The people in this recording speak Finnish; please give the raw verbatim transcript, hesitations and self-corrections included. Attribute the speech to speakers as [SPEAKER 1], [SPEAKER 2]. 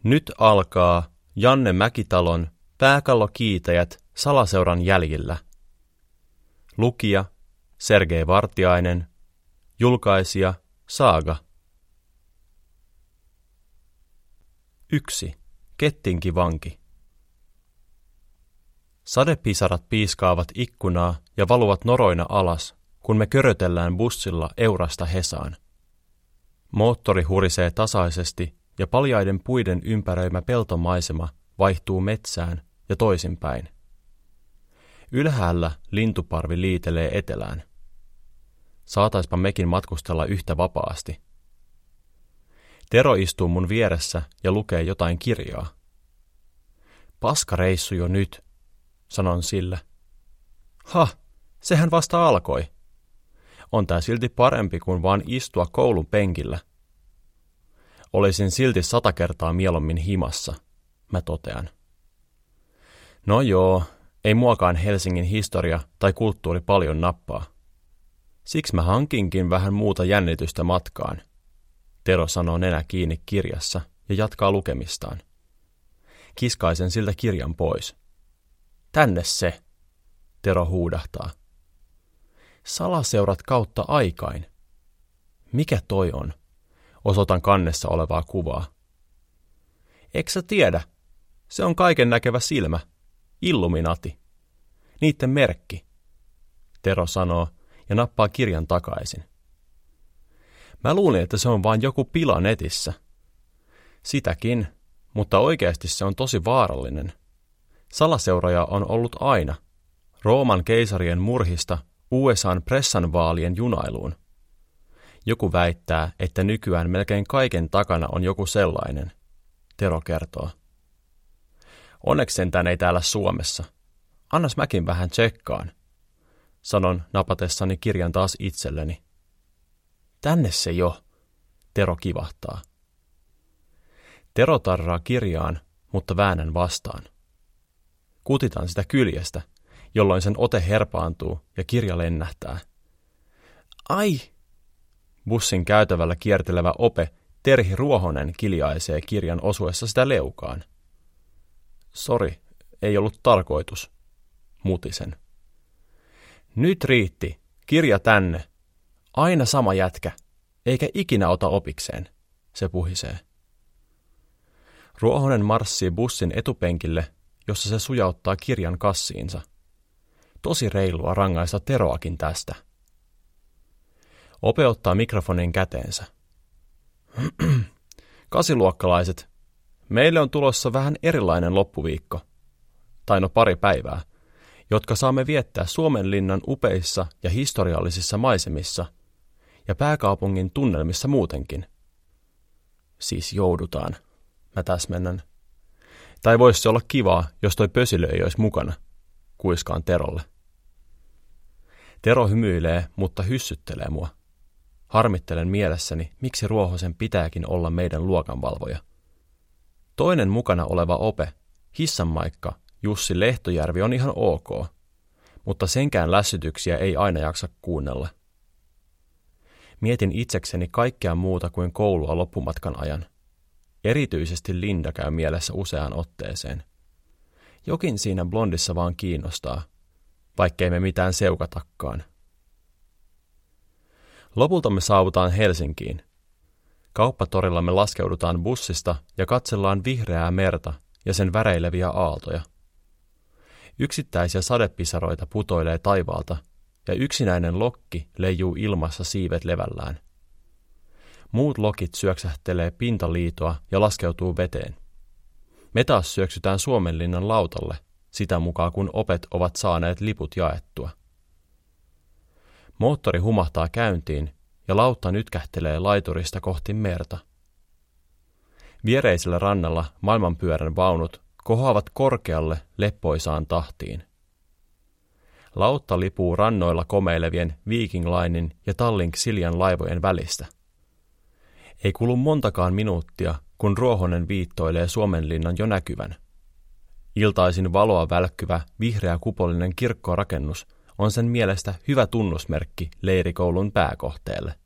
[SPEAKER 1] Nyt alkaa Janne Mäkitalon Pääkallokiitäjät salaseuran jäljillä. Lukija Sergei Vartiainen. Julkaisija Saaga. yksi. Kettinkivanki. Sadepisarat piiskaavat ikkunaa ja valuvat noroina alas, kun me körötellään bussilla Eurasta Hesaan. Moottori hurisee tasaisesti ja paljaiden puiden ympäröimä peltomaisema vaihtuu metsään ja toisinpäin. Ylhäällä lintuparvi liitelee etelään. Saataispa mekin matkustella yhtä vapaasti. Tero istuu mun vieressä ja lukee jotain kirjaa. Paskareissu jo nyt, sanon sille. Ha, sehän vasta alkoi. On tää silti parempi kuin vaan istua koulun penkillä. Olisin silti sata kertaa mieluummin himassa, mä totean. No joo, ei muakaan Helsingin historia tai kulttuuri paljon nappaa. Siksi mä hankinkin vähän muuta jännitystä matkaan. Tero sanoo nenä kiinni kirjassa ja jatkaa lukemistaan. Kiskaisen siltä kirjan pois. Tänne se, Tero huudahtaa. Salaseurat kautta aikain. Mikä toi on? Osoitan kannessa olevaa kuvaa. Eikö sä tiedä? Se on kaiken näkevä silmä. Illuminati. Niitten merkki. Tero sanoo ja nappaa kirjan takaisin. Mä luulin, että se on vain joku pila netissä. Sitäkin, mutta oikeasti se on tosi vaarallinen. Salaseuroja on ollut aina. Rooman keisarien murhista U S A:n pressanvaalien junailuun. Joku väittää, että nykyään melkein kaiken takana on joku sellainen, Tero kertoo. Onneksi sentään ei täällä Suomessa. Annas mäkin vähän tsekkaan, sanon napatessani kirjan taas itselleni. Tänne se jo, Tero kivahtaa. Tero tarraa kirjaan, mutta väännän vastaan. Kutitan sitä kyljestä, jolloin sen ote herpaantuu ja kirja lennähtää. Ai! Bussin käytävällä kiertelevä ope Terhi Ruohonen kiljaisee kirjan osuessa sitä leukaan. Sori, ei ollut tarkoitus, mutisen. Nyt riitti, kirja tänne. Aina sama jätkä, eikä ikinä ota opikseen, se puhisee. Ruohonen marssii bussin etupenkille, jossa se sujauttaa kirjan kassiinsa. Tosi reilua rangaista Teroakin tästä. Ope ottaa mikrofonin käteensä. Kasiluokkalaiset, meille on tulossa vähän erilainen loppuviikko, tai no pari päivää, jotka saamme viettää Suomenlinnan upeissa ja historiallisissa maisemissa ja pääkaupungin tunnelmissa muutenkin. Siis joudutaan, mä täsmennän. Tai voisi se olla kivaa, jos toi pösilö ei olisi mukana, kuiskaan Terolle. Tero hymyilee, mutta hyssyttelee mua. Harmittelen mielessäni, miksi Ruohosen pitääkin olla meidän luokanvalvoja. Toinen mukana oleva ope, Hissanmaikka, Jussi Lehtojärvi on ihan ok, mutta senkään lässytyksiä ei aina jaksa kuunnella. Mietin itsekseni kaikkea muuta kuin koulua loppumatkan ajan. Erityisesti Linda käy mielessä useaan otteeseen. Jokin siinä blondissa vaan kiinnostaa, vaikkei me mitään seukatakaan. Lopulta me saavutaan Helsinkiin. Kauppatorilla me laskeudutaan bussista ja katsellaan vihreää merta ja sen väreileviä aaltoja. Yksittäisiä sadepisaroita putoilee taivaalta ja yksinäinen lokki leijuu ilmassa siivet levällään. Muut lokit syöksähtelee pintaliitoa ja laskeutuu veteen. Me taas syöksytään Suomenlinnan lautalle, sitä mukaan kun opet ovat saaneet liput jaettua. Moottori humahtaa käyntiin ja lautta nytkähtelee laiturista kohti merta. Viereisellä rannalla maailmanpyörän vaunut kohoavat korkealle leppoisaan tahtiin. Lautta lipuu rannoilla komeilevien Viking Linen ja Tallink Siljan laivojen välistä. Ei kulu montakaan minuuttia, kun Ruohonen viittoilee Suomenlinnan jo näkyvän. Iltaisin valoa välkkyvä vihreä kupolinen kirkkorakennus on sen mielestä hyvä tunnusmerkki leirikoulun pääkohteelle.